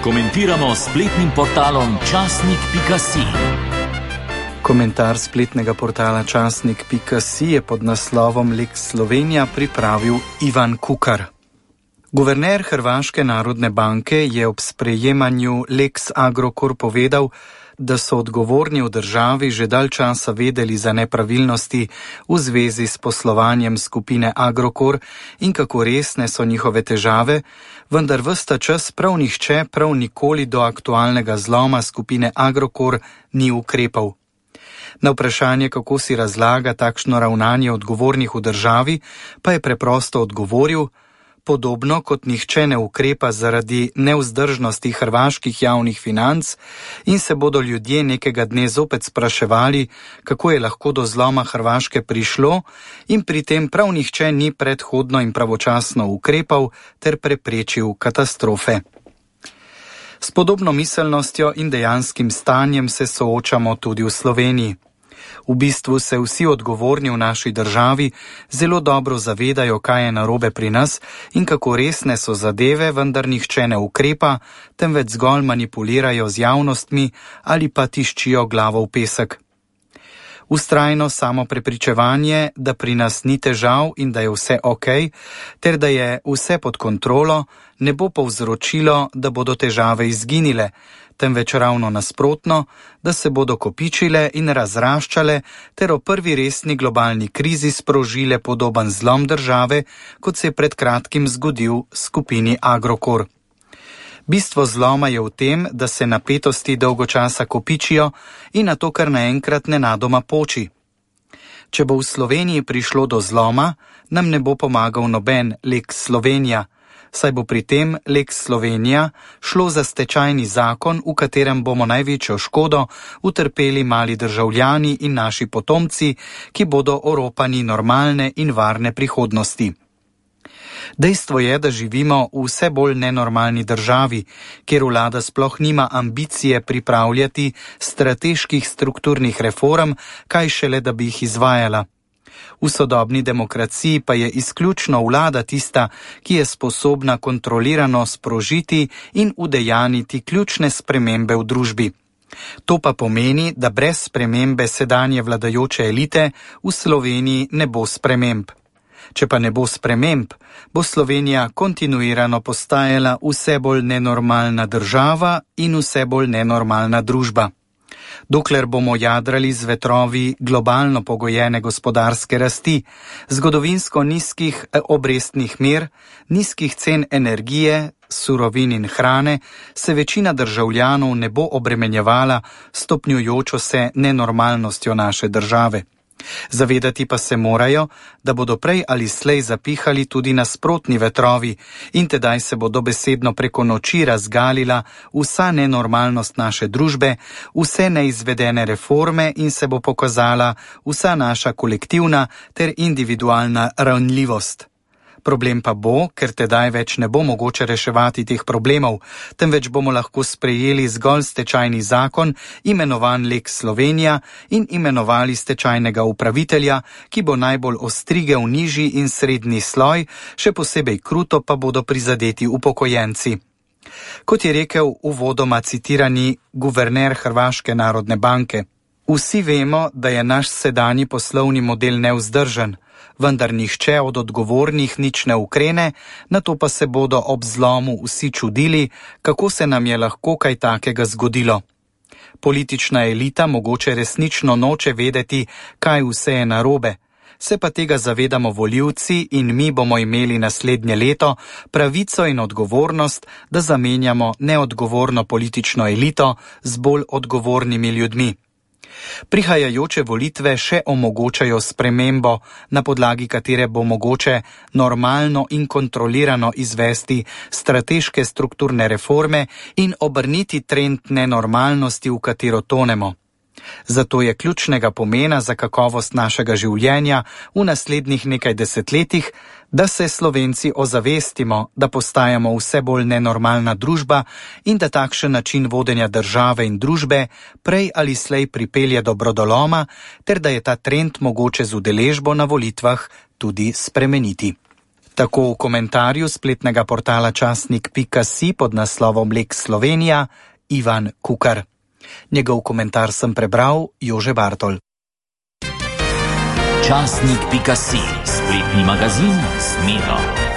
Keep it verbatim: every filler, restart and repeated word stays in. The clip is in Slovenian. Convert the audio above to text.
Komentiramo s spletnim portalom časnik pika si. Komentar spletnega portala časnik pika si je pod naslovom Lex Slovenija pripravil Ivan Kukar. Guverner Hrvaške narodne banke je ob sprejemanju Lex Agrokor povedal, da so odgovorni v državi že dalj časa vedeli za nepravilnosti v zvezi s poslovanjem skupine Agrokor in kako resne so njihove težave, vendar ves ta čas prav nihče prav nikoli do aktualnega zloma skupine Agrokor ni ukrepal. Na vprašanje, kako si razlaga takšno ravnanje odgovornih v državi, pa je preprosto odgovoril: podobno kot nihče ne ukrepa zaradi nevzdržnosti hrvaških javnih financ in se bodo ljudje nekega dne zopet spraševali, kako je lahko do zloma Hrvaške prišlo, in pri tem prav nihče ni predhodno in pravočasno ukrepal ter preprečil katastrofe. S podobno miselnostjo in dejanskim stanjem se soočamo tudi v Sloveniji. V bistvu se vsi odgovorni v naši državi zelo dobro zavedajo, kaj je narobe pri nas in kako resne so zadeve, vendar nihče ne ukrepa, temveč zgolj manipulirajo z javnostmi ali pa tiščijo glavo v pesek. Vztrajno samo prepričevanje, da pri nas ni težav in da je vse ok, ter da je vse pod kontrolo, ne bo povzročilo, da bodo težave izginile, temveč ravno nasprotno, da se bodo kopičile in razraščale ter o prvi resni globalni krizi sprožile podoben zlom države, kot se je pred kratkim zgodil skupini Agrokor. Bistvo zloma je v tem, da se napetosti dolgo časa kopičijo in nato kar naenkrat nenadoma poči. Če bo v Sloveniji prišlo do zloma, nam ne bo pomagal noben Lex Slovenija, saj bo pri tem Lex Slovenija šlo za stečajni zakon, v katerem bomo največjo škodo utrpeli mali državljani in naši potomci, ki bodo oropani normalne in varne prihodnosti. Dejstvo je, da živimo v vse bolj nenormalni državi, kjer vlada sploh nima ambicije pripravljati strateških strukturnih reform, kaj šele da bi jih izvajala. V sodobni demokraciji pa je izključno vlada tista, ki je sposobna kontrolirano sprožiti in udejaniti ključne spremembe v družbi. To pa pomeni, da brez spremembe sedanje vladajoče elite v Sloveniji ne bo sprememb. Če pa ne bo sprememb, bo Slovenija kontinuirano postajala vse bolj nenormalna država in vse bolj nenormalna družba. Dokler bomo jadrali z vetrovi globalno pogojene gospodarske rasti, zgodovinsko nizkih obrestnih mer, nizkih cen energije, surovin in hrane, se večina državljanov ne bo obremenjevala stopnjujočo se nenormalnostjo naše države. Zavedati pa se morajo, da bodo prej ali slej zapihali tudi nasprotni vetrovi in tedaj se bo dobesedno preko noči razgalila vsa nenormalnost naše družbe, vse neizvedene reforme in se bo pokazala vsa naša kolektivna ter individualna ranljivost. Problem pa bo, ker tedaj več ne bo mogoče reševati teh problemov, temveč bomo lahko sprejeli zgolj stečajni zakon, imenovan Lex Slovenija, in imenovali stečajnega upravitelja, ki bo najbolj ostrigel nižji in srednji sloj, še posebej kruto pa bodo prizadeti upokojenci. Kot je rekel uvodoma citirani guverner Hrvaške narodne banke: vsi vemo, da je naš sedanji poslovni model nevzdržen, vendar nihče od odgovornih nič ne ukrene, nato pa se bodo ob zlomu vsi čudili, kako se nam je lahko kaj takega zgodilo. Politična elita mogoče resnično noče vedeti, kaj vse je narobe, se pa tega zavedamo volivci in mi bomo imeli naslednje leto pravico in odgovornost, da zamenjamo neodgovorno politično elito z bolj odgovornimi ljudmi. Prihajajoče volitve še omogočajo spremembo, na podlagi katere bo mogoče normalno in kontrolirano izvesti strateške strukturne reforme in obrniti trend nenormalnosti, v katero tonemo. Zato je ključnega pomena za kakovost našega življenja v naslednjih nekaj desetletjih, da se Slovenci ozavestimo, da postajamo vse bolj nenormalna družba in da takšen način vodenja države in družbe prej ali slej pripelje do brodoloma, ter da je ta trend mogoče z udeležbo na volitvah tudi spremeniti. Tako v komentarju spletnega portala časnik pika si pod naslovom Lex Slovenija Ivan Kukar. Njegov komentar sem prebral Jože Bartol. časnik pika si, spletni magazin s Miro.